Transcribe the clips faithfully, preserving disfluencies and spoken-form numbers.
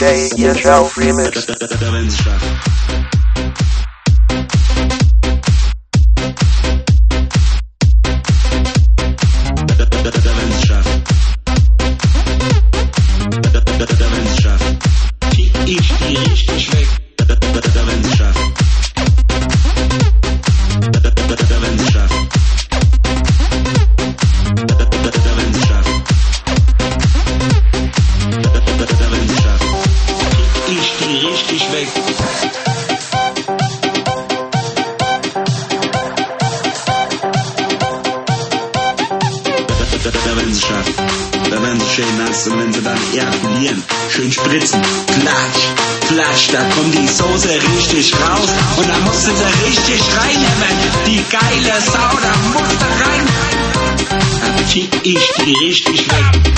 J H L Remix. Schön spritzen, klatsch, klatsch, da kommt die Soße richtig raus und da musst du sie richtig reinnehmen, die geile Sau, da musst du rein, da zieh ich die richtig weg.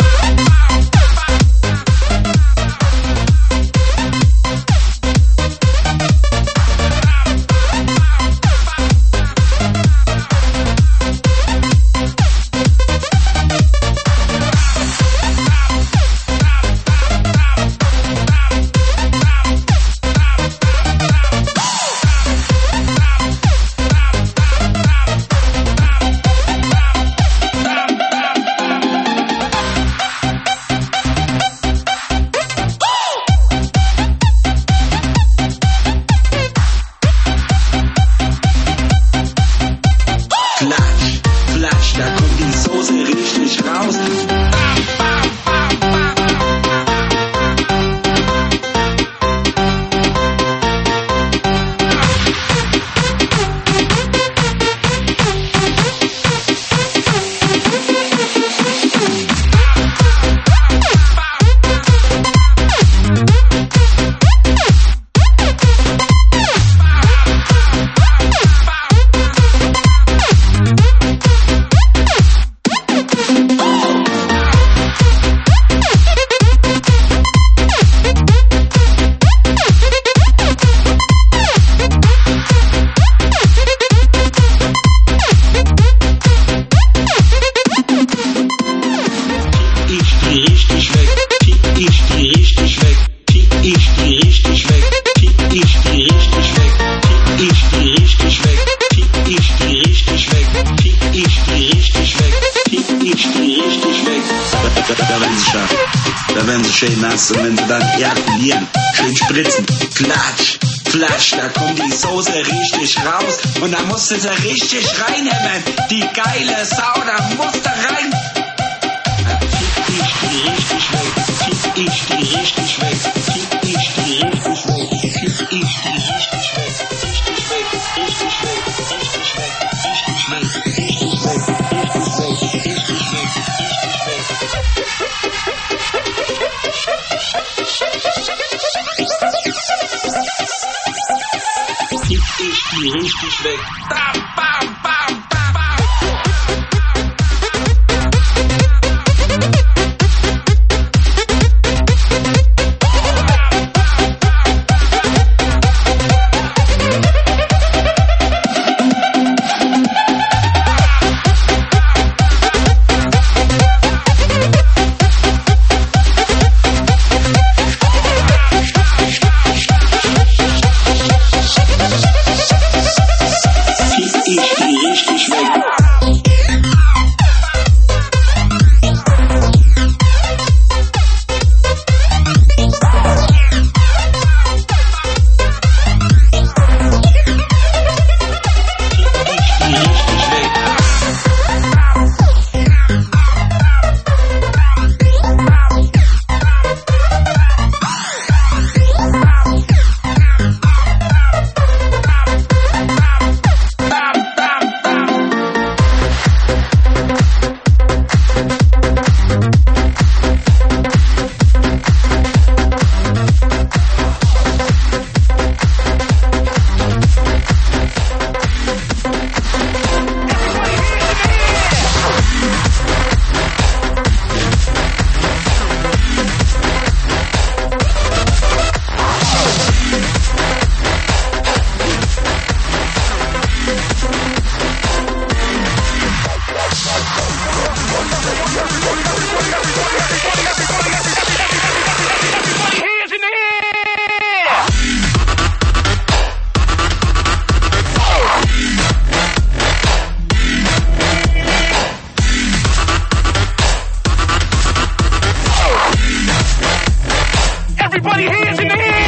Schön nass und wenn sie dann ejakulieren, schön spritzen, klatsch, klatsch, da kommt die Soße richtig raus und da musst du sie richtig reinnehmen, die geile Sau, da musst du rein. Da zieh ich die richtig weg, zieh ich die richtig weg, zieh ich die richtig weg, zieh ich die richtig weg, richtig weg, richtig weg, richtig weg, richtig weg, richtig weg, richtig weg, richtig weg, richtig weg. Ich die richtig weg. Bam, bam, bam, bam, bam. Everybody hands in the air!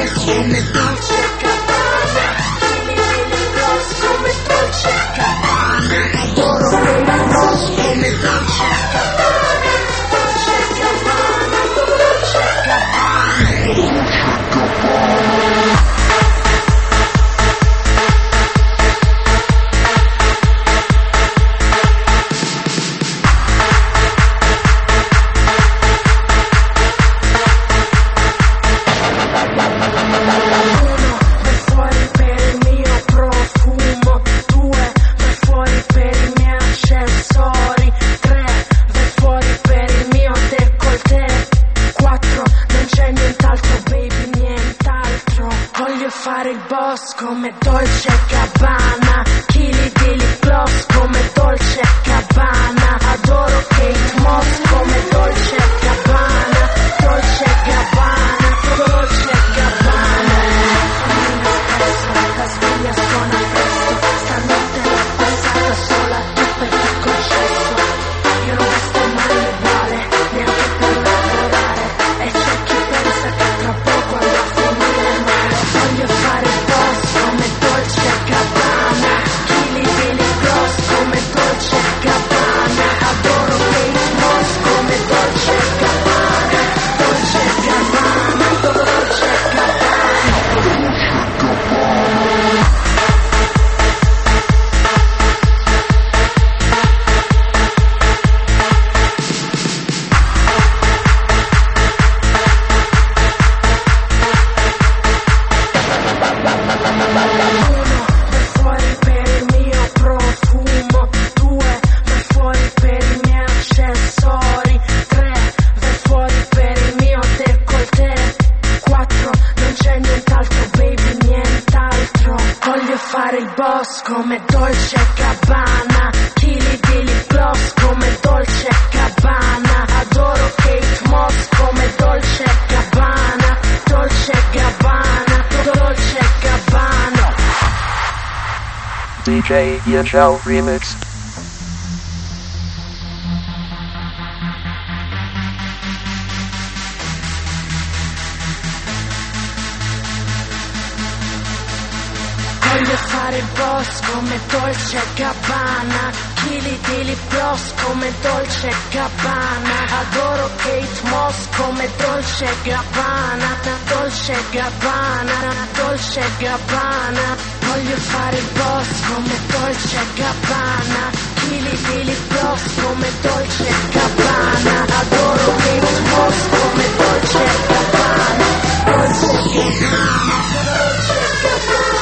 gloss come Dolce e Gabbana, chili di lip gloss come Dolce e Gabbana, adoro quei gloss come Dolce e Gabbana, Dolce e Gabbana, Dolce e Gabbana, Dolce e Gabbana. Fare il boss come Dolce e Gabbana, chili di lip gloss come Dolce e Gabbana, adoro Kate Moss come Dolce e Gabbana, Dolce e Gabbana, Dolce e Gabbana. La sveglia suona presto, stanotte l'ho passata sola, tu perché è concesso. Io non sto mai uguale, neanche per lavorare, e c'è chi pensa che tra poco andrà a finire male. Voglio fare il boss come Dolce e Gabbana, chili di lip gloss come Dolce e Gabbana, adoro Kate Moss come Dolce e Gabbana, Dolce e Gabbana, Dolce e Gabbana, Dolce e Gabbana. Come Dolce e Gabbana, chili di lip gloss come Dolce e Gabbana, adoro Kate Moss come Dolce e Gabbana, Dolce e Gabbana, Dolce e Gabbana. D J Yachao Remix. Voglio fare il boss come Dolce e Gabbana, chili di lip gloss come Dolce e Gabbana, adoro Kate Moss come Dolce e Gabbana, Dolce e Gabbana, Dolce e Gabbana. Voglio fare il boss come Dolce e Gabbana, chili di lip gloss come Dolce e Gabbana, adoro Kate Moss come Dolce e Gabbana, Dolce e Gabbana, Dolce e Gabbana.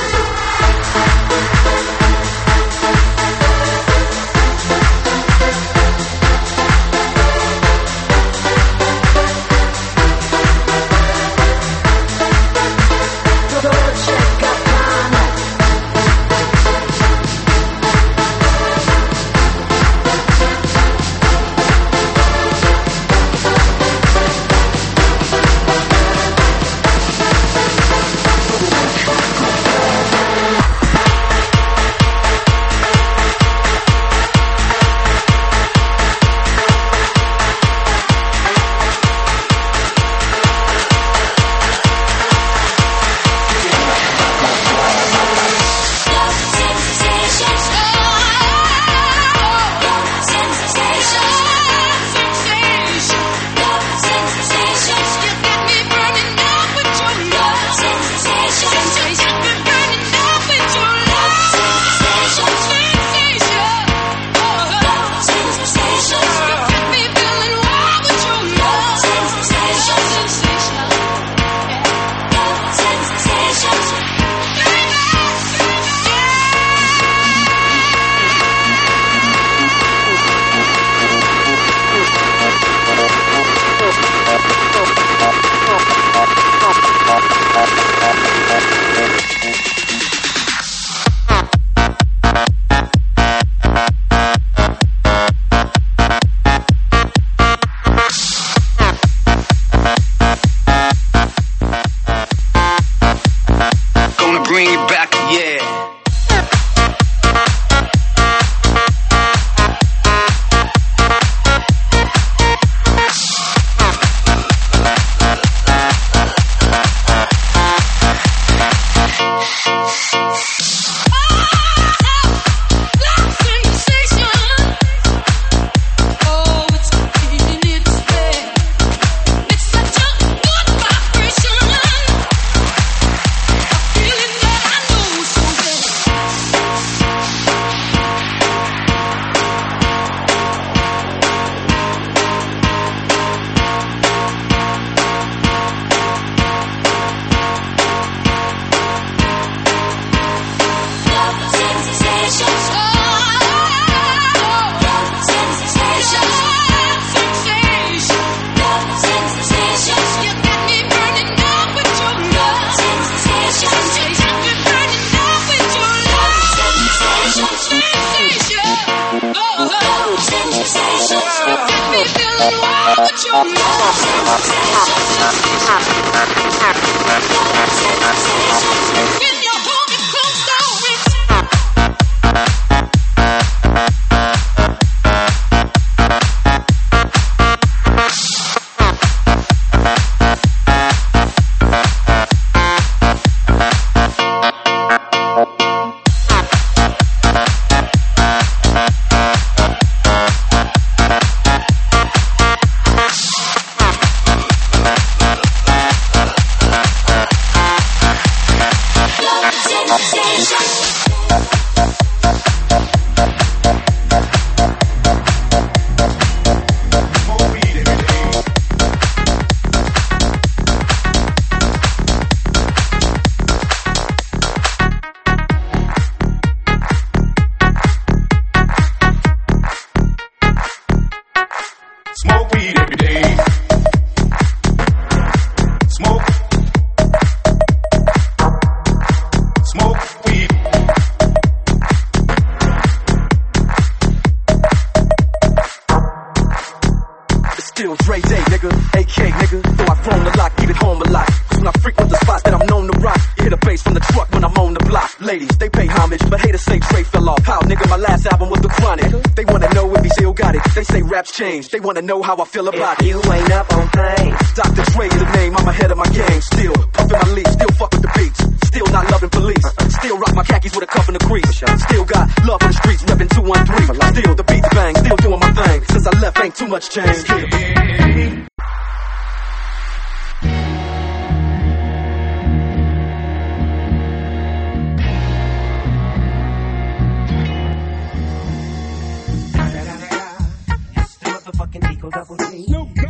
Smoke weed every day. Smoke. Smoke weed. It's still Dre Day, nigga. A K, nigga. Though I've grown a lot, keep it home a lot. Cause when I frequent the spots that I'm known to rock, you hear the bass from the truck when I'm on the block. Ladies, they pay homage, but haters say Dre fell off. How, nigga, my last album was The Chronic. They wanna know if he still got it. They say raps change. They wanna know how I feel about if it. You ain't up on things. Doctor Dre the name, I'm ahead of my game. Still puffin' my leaf, still fuck with the beats. Still not loving police. Still rock my khakis with a cuff in the crease. Still got love for the streets, reppin' two one three. Still the beats bang, still doing my thing. Since I left, ain't too much change. Fucking Eagle Double G. You know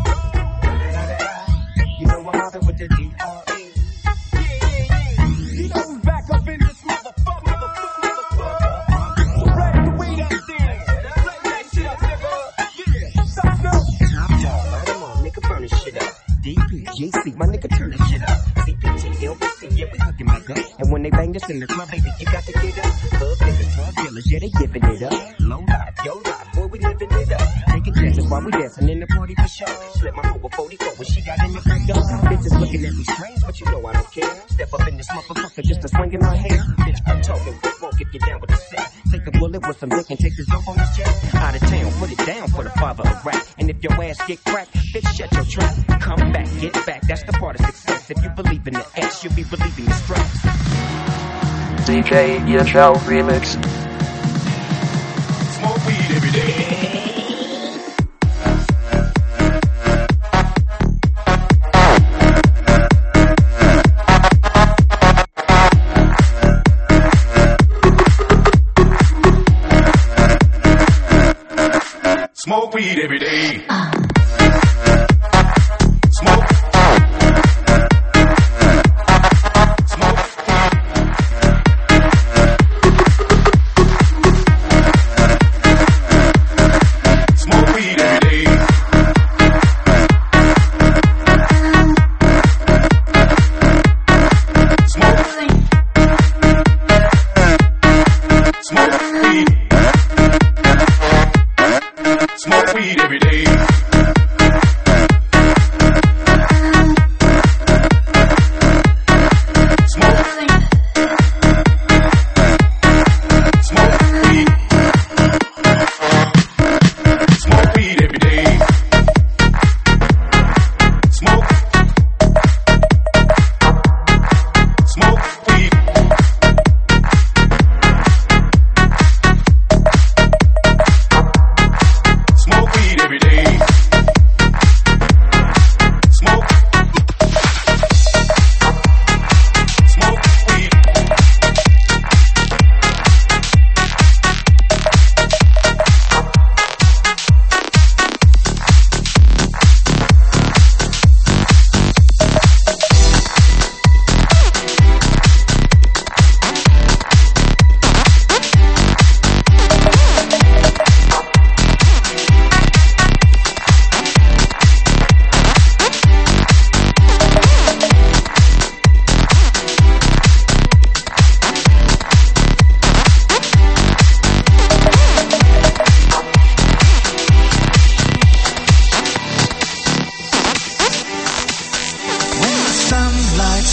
I'm mobbing with the D R E. You know we back up in this motherfucker, motherfucker, motherfucker. Ready to weed up there. Play that shit up, nigga. Yeah, stop now. Top dog, light 'em on, nigga, burn this shit up. D P G C, my nigga, turn this shit up. C P T, L B C, yeah, we hooking back up. And when they bang this in the club, baby, you got to get up. Thug niggas, drug dealers, yeah, they giving it up. Low life, yo life, boy, we living it up. Taking chances while we dancing in the party for sure. Slip my hoe a forty-four when she got in the back door. Bitches looking at me strange, but you know I don't care. Step up in this motherfucker just to swing in my hair. Bitch, I'm talking, quick, won't get you down with the set. Take a bullet with some dick and take this dope on this jet. Out of town, put it down for the father of rap. And if your ass get cracked, bitch, shut your trap. Come back, get back, that's the part of success. If you believe in the ass, you'll be relieving the stress. D J Yachal Remix. Smoke weed every day. Smoke weed every day. Smoke. Smoke.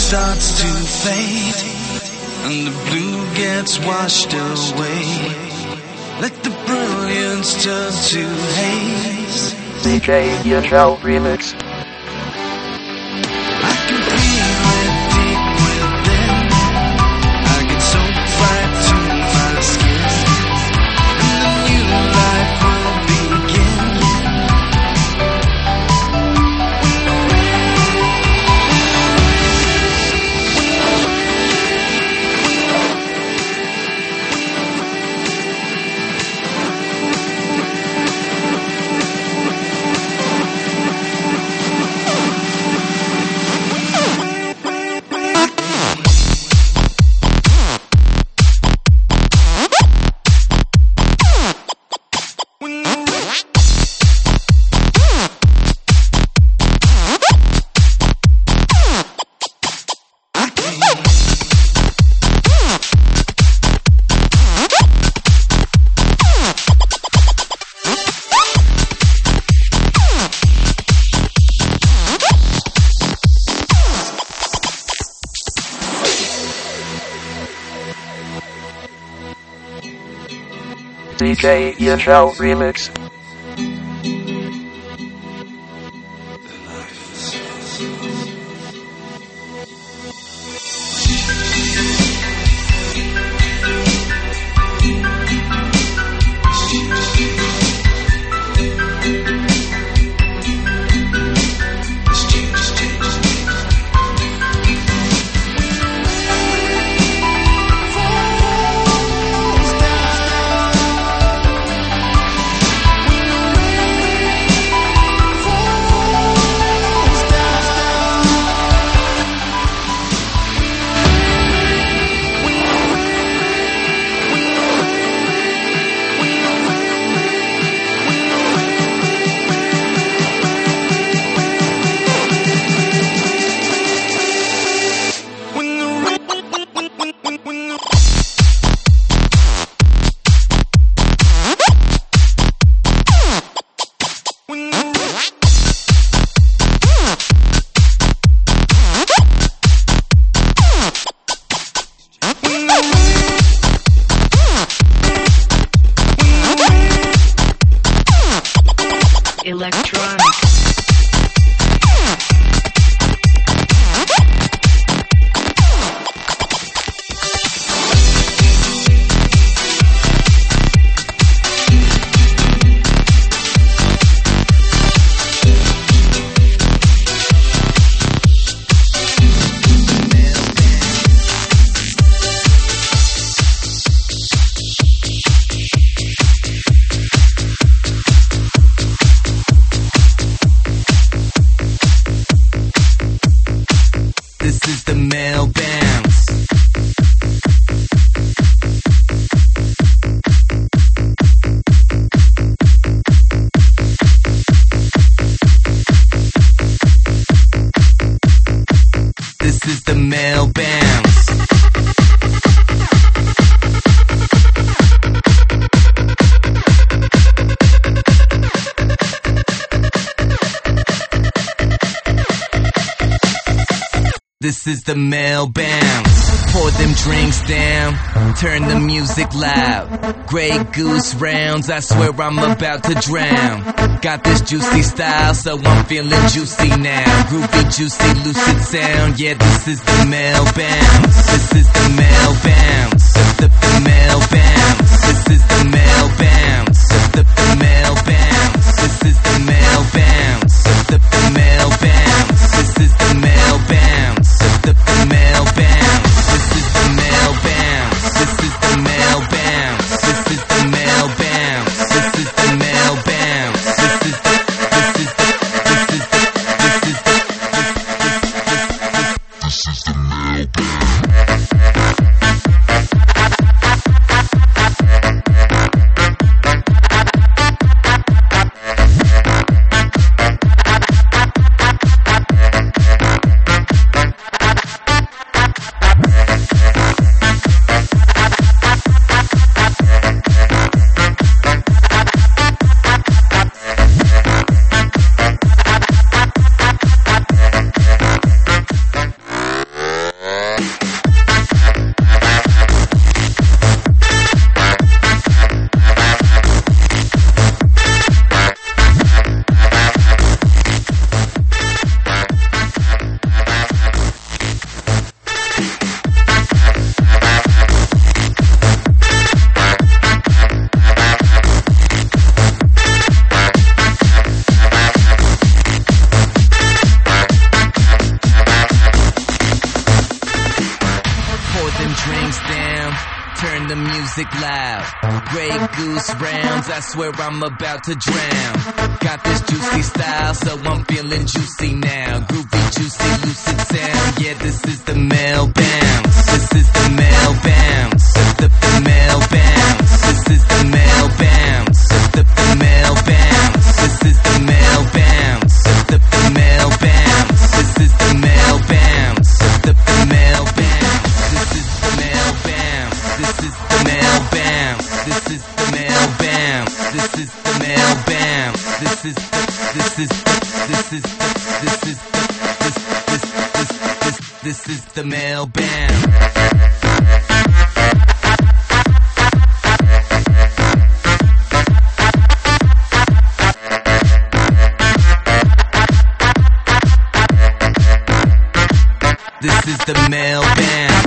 starts to fade and the blue gets washed away, let the brilliance turn to haze. D J Yashao Remix. I can feel it deep within. I get so right to my skin, and a new life will begin. D J Yashao Remix. Electronic. This is the male bounce. This is the male bounce. This is the male bounce. Pour them drinks down, turn the music loud. Grey Goose rounds, I swear I'm about to drown. Got this juicy style, so I'm feeling juicy now. Groovy, juicy, lucid sound, yeah, this is the male bounce. This is the male bounce. The female bounce. This is the male bounce. The female bounce. This is the male bounce. The female bounce. This is the male bounce. The female bounce. This is the male bounce. This is the male bounce. This is the male bounce. This is the male bounce. This is the this is the this is the this is the this is the male bounce. turn the music loud. Grey Goose rounds, I swear I'm about to drown. Got this juicy style, so I'm feeling juicy now. Groovy, juicy, lucid sound, yeah, this is the male bounce. This is the male bounce. The, the male bounce. This is the male bounce. The, the male bounce. This is the male bounce. The, the male bounce. This is the male bounce. The, the male bounce. This is the male bounce. This is the male bounce. This is the male bounce. This is the male bounce. This is the, this is the, this is the, this is the, this, this, this, this, this is the male bounce. This is the male band.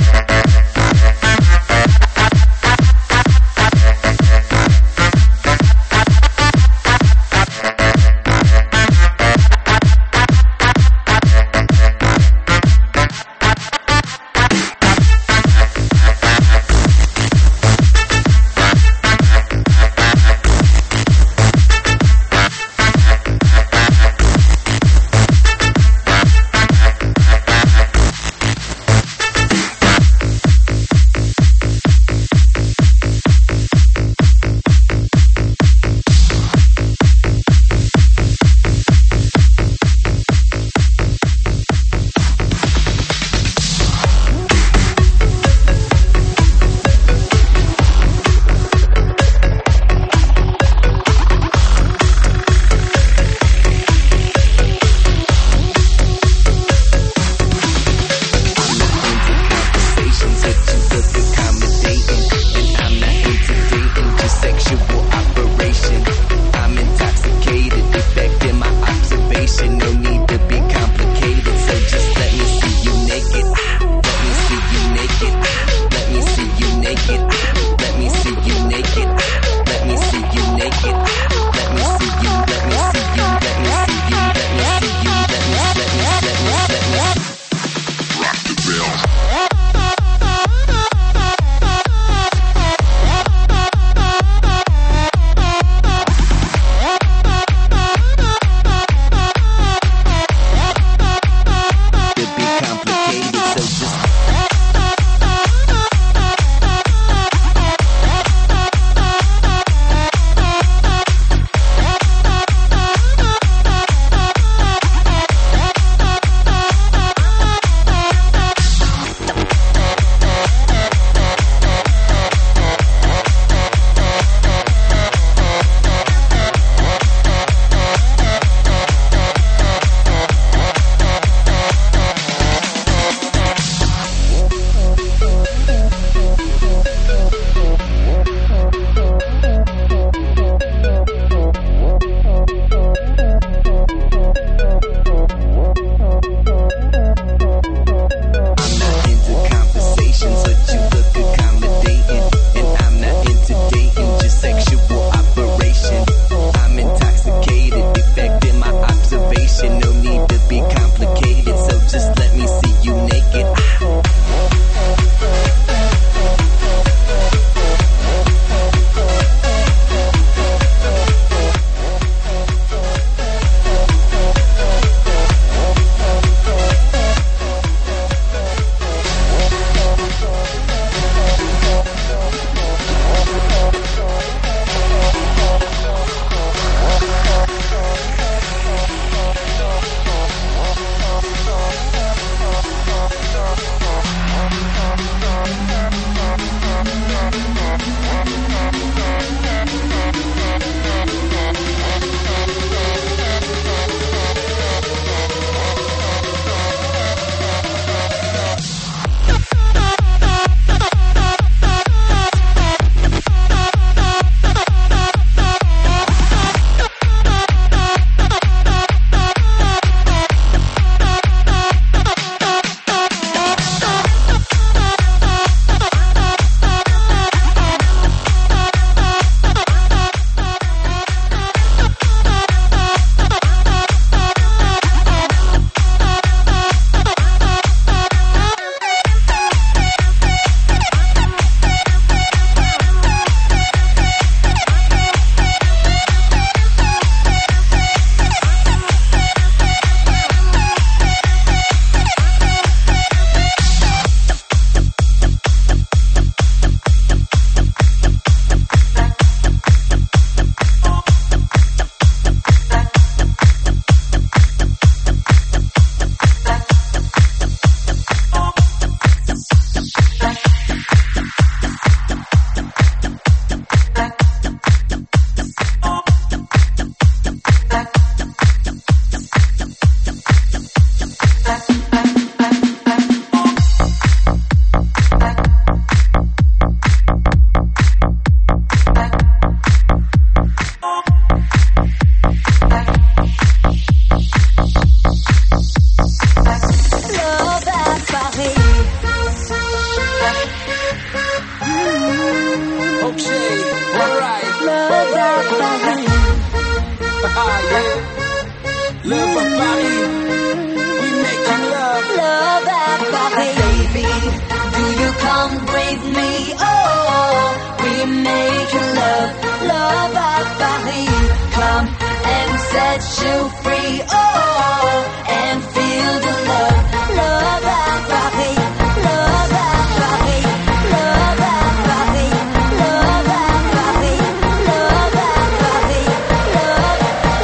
you free, oh, and feel the love, love at Paris, love at Paris, love at Paris, love at Paris, love at Paris, love,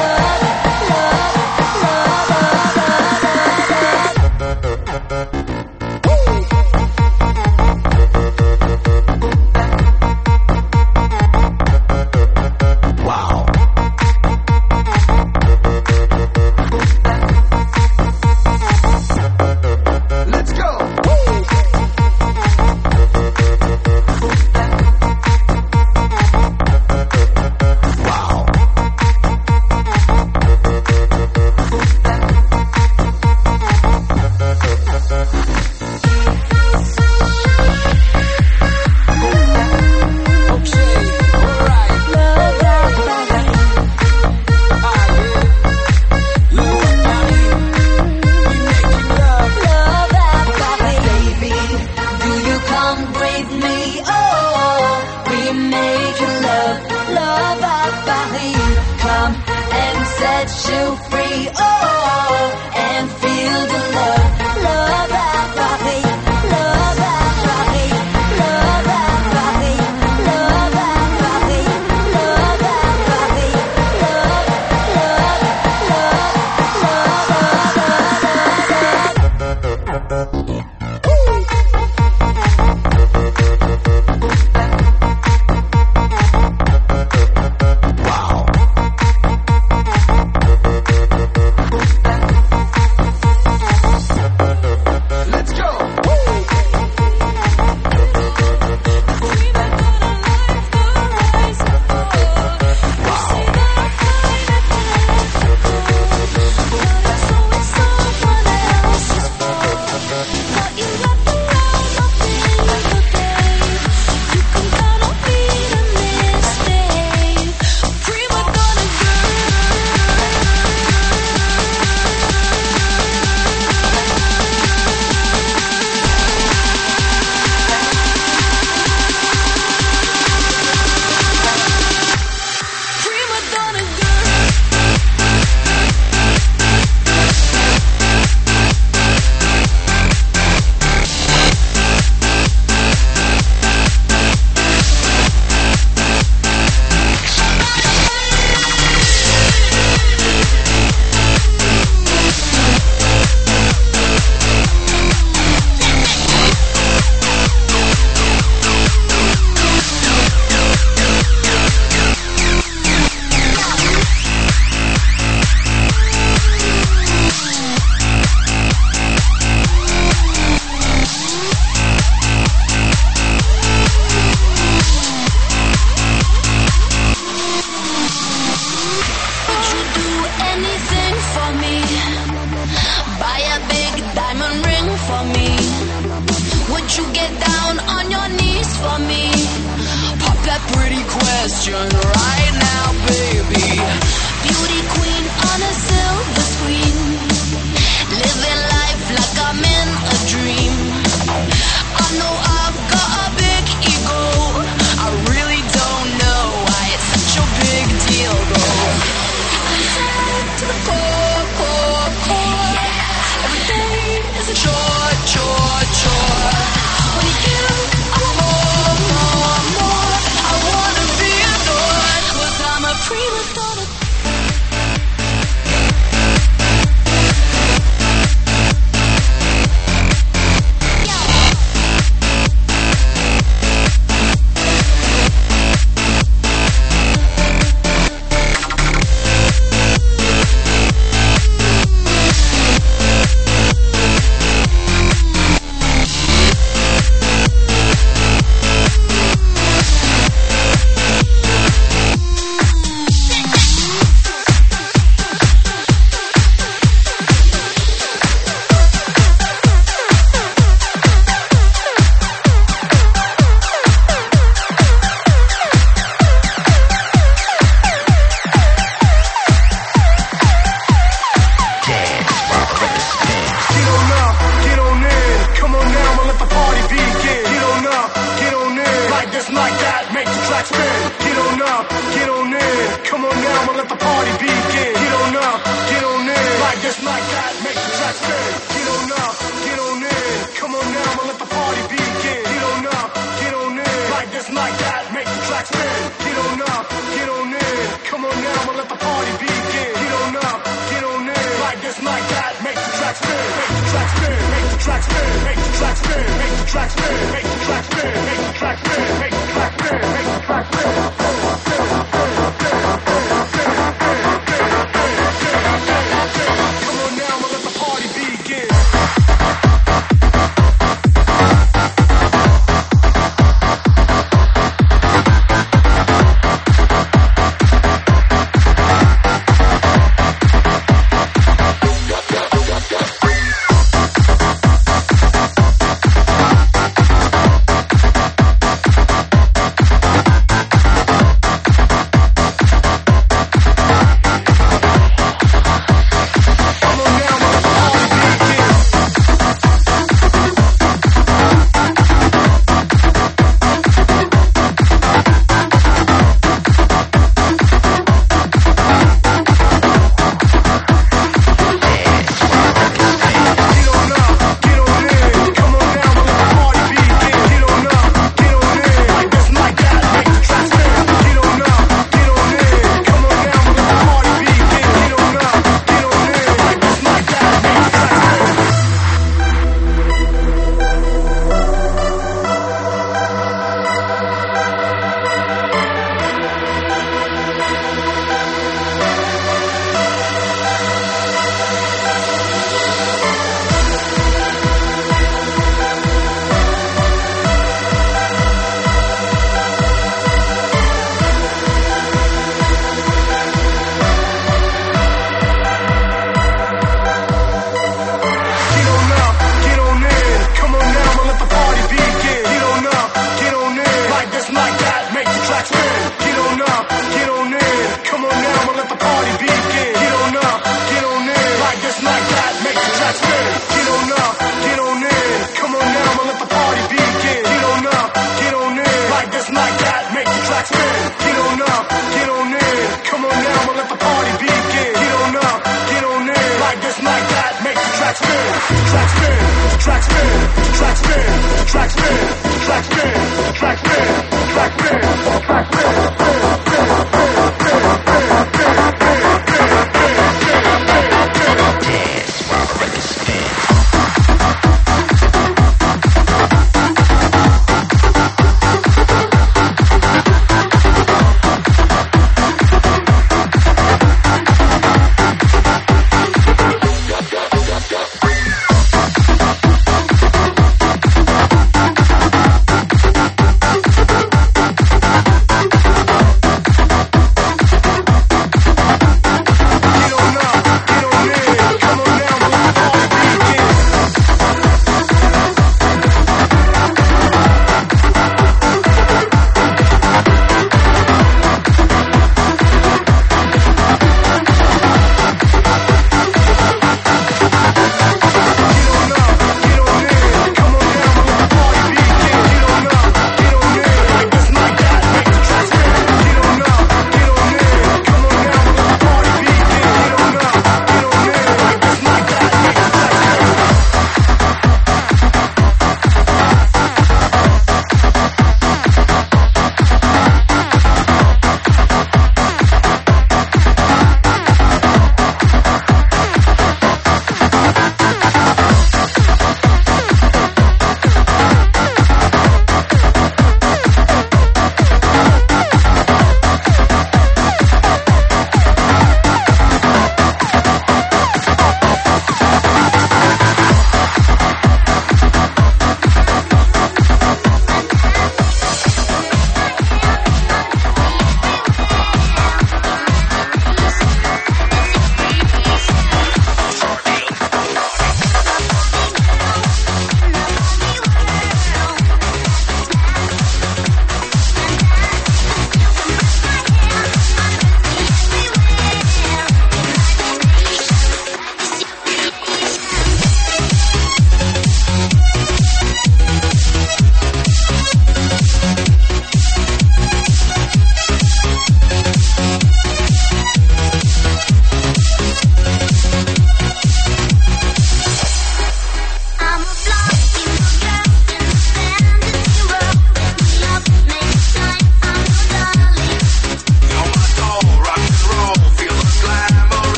Wow. Let's go. Wow. love at Paris, baby. Do you come with me? Oh, we make love, love at Paris. Come and set you free, oh, and feel the love, love at Paris, love at Paris, love at Paris, love at Paris, love at Paris, love, love, love, love, love, love. Wow. Let's go. Would you do anything for me? Buy a big diamond ring for me? Would you get down on your knees for me? Pop that pretty question right now, baby. Beauty queen on a silver screen, living life like I'm in a dream. I know I've got a big ego, I really don't know why it's such a big deal, though. To the core, core, core. Every day is a chore, chore, chore. When you, I want more, more, more. I wanna be adored, 'cause I'm a prima donna. like that, make the track spin, make the track spin, make the track spin, make the track spin, make the track spin, make the track spin, make the track spin, make the track spin, make the track spin. Come on now, we'll let the party begin.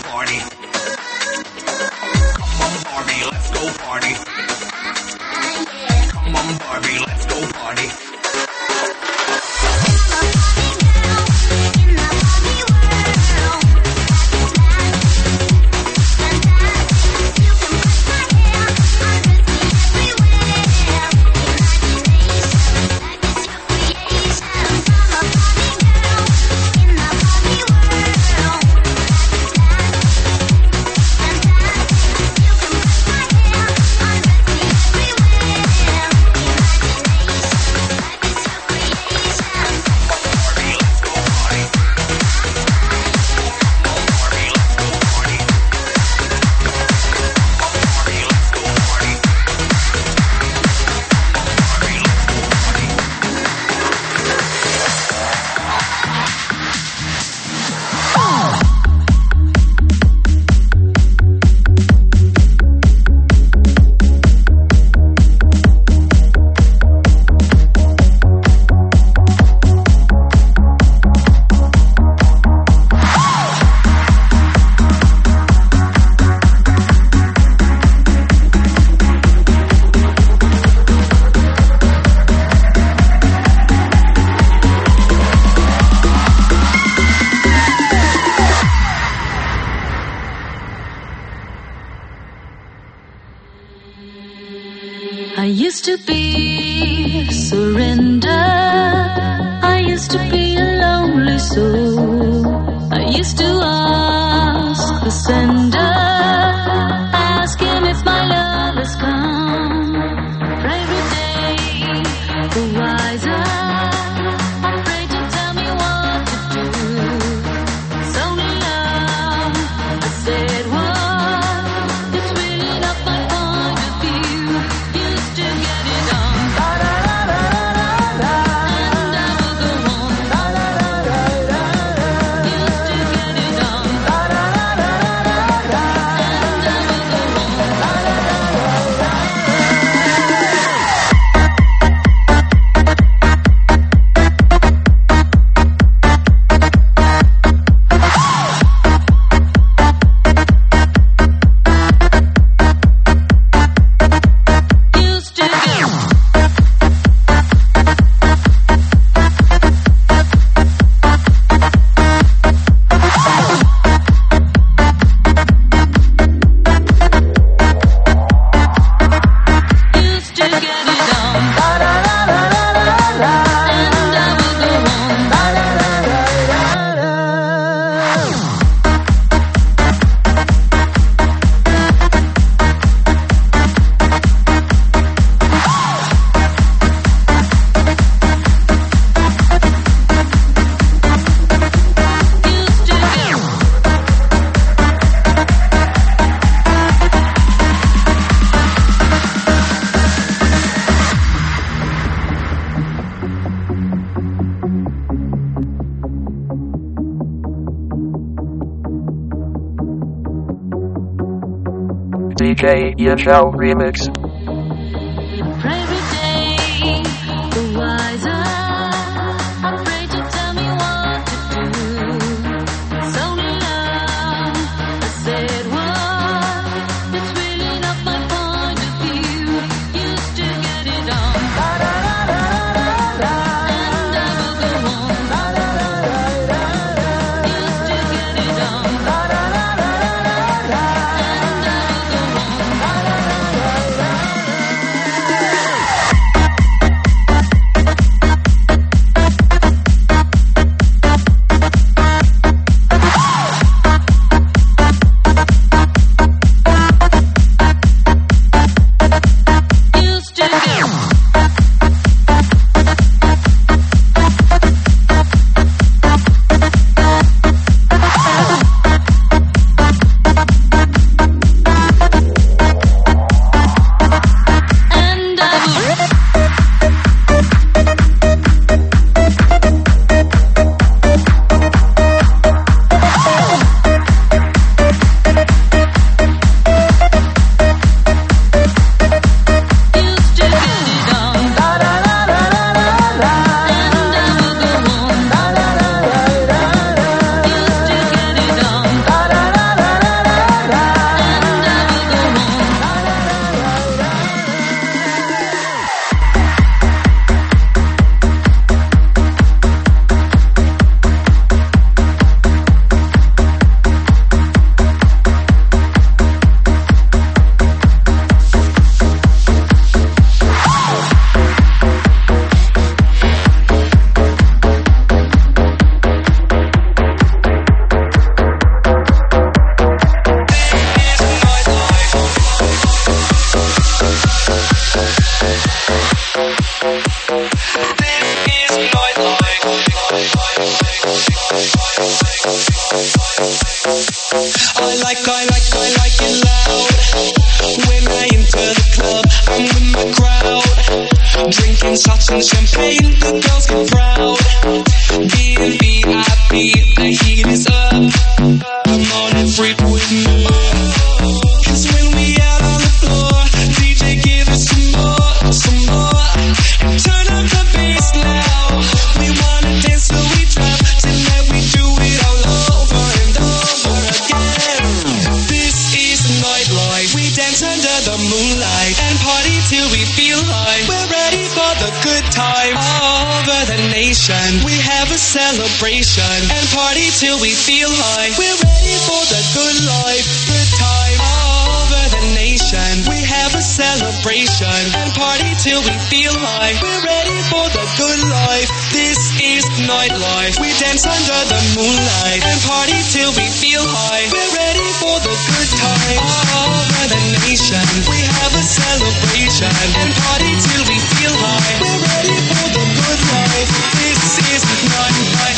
party. Come on, Barbie, let's go party. Come on, Barbie, let's go party. I used to be surrender. I used to be a lonely soul. I used to ask the sender, ask him if my love has come. For every day, the wiser. Afraid to tell me what to do. It's only love, I said what? It's really not my point of view. Used to get it on, and I will go on. Used to get it on, and I will go Used to get Used to get it on, and I will go Used to get D J Yachao Remix. For every day, the wiser. Afraid to tell me what to do. It's only love, I said what? It's really not my point of view. Used to get it on, and I will go on. Used to get it on, and I will go on. I like, I like, I like it loud. When I enter the club, I'm with my crowd, drinking shots and champagne, the girls get proud. Being V I P, the heat is up. Come on and freak with me. Cause when we out on the floor, D J give us some more, some more. And turn up the bass now. We wanna dance till we drop. Tonight we do it all over and over again. This is nightlife. We dance under the moonlight and party till we feel like we're ready for the good time. All over the nation, we have a celebration and party till we feel like we're ready for the good life, good time. All over the nation, we have a celebration and party till we feel like we're ready for the good life. This is nightlife. We dance under the moonlight and party till we feel high. We're ready for the good time. All over the nation, we have a celebration and party till we feel high. We're ready for the good life. This is nightlife.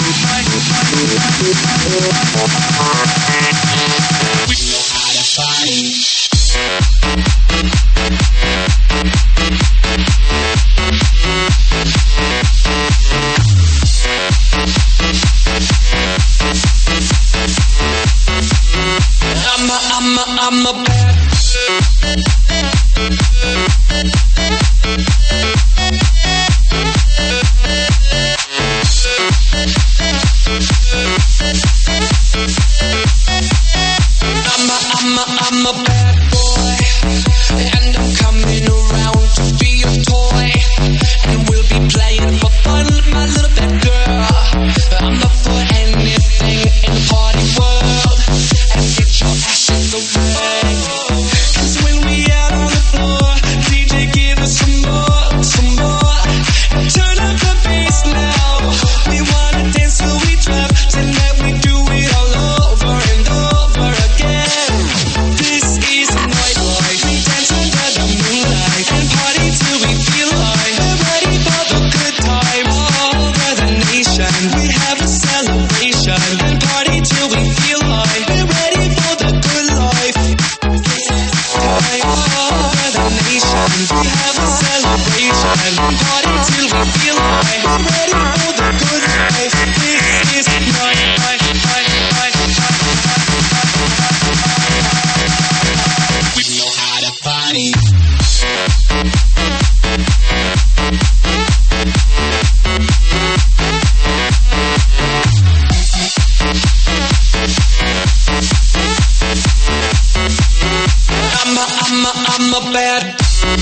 We know how to party. I'm a, I'm a, I'm a bad. I'm a, I'm a, I'm a bad boy, and I'm coming around to be your toy, and we'll be playing for fun, my little bad girl. I'm up for anything in the party world, and get your ass in the way. Cause when we out on the floor, D J give us some more, some more, and turn up the bass now. We wanna dance till we drop. Tonight we do it all over and over again. This is nightlife. We dance under the moonlight and party till we feel like we're ready for the good time. All over the nation, we have a celebration and party till we feel like we're ready for the good life. All over the nation, we have a celebration and party till we feel like we're ready for the good life. This is nightlife. We know how to party. I'm a, I'm a, I'm a bad.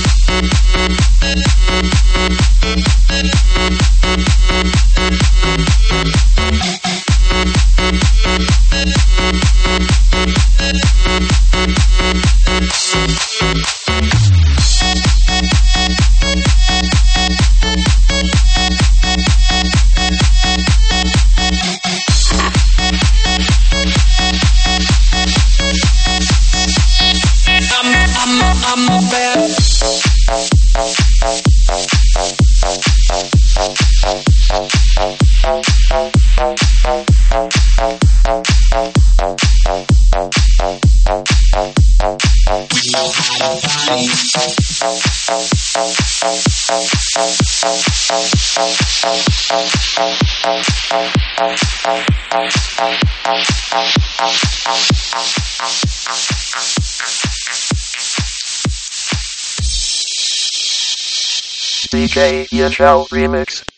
I'm, I'm, I'm a bad. We know how to party. D J Yashao Remix.